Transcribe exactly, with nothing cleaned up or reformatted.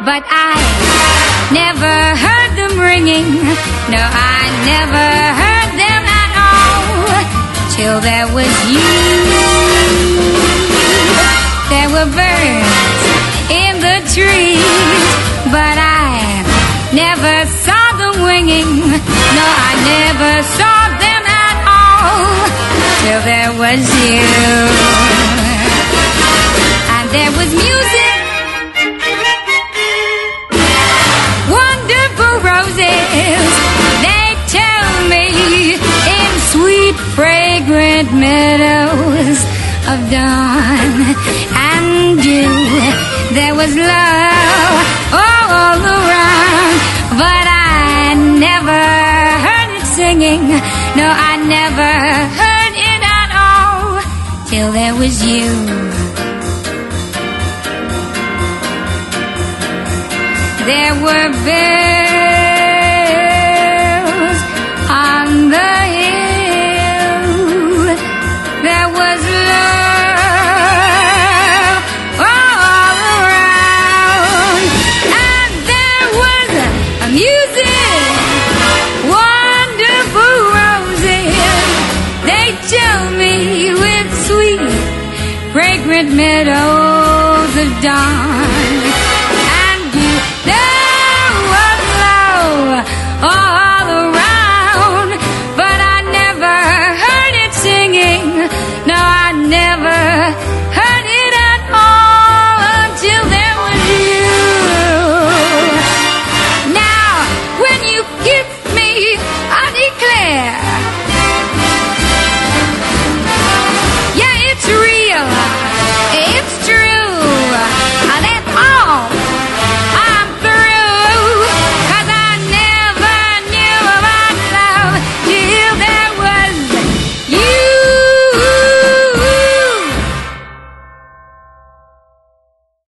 but I never heard them ringing. No, I never heard them at all, till there was you. There were birds in the trees, but I never saw them winging. No, I never saw them at all, till there was you. And there was music, wonderful roses, they tell me, in sweet fragrant meadows of dawn and dew. There was love all around, but I never heard it singing. No, I never heard it at all, till there was you. There were birds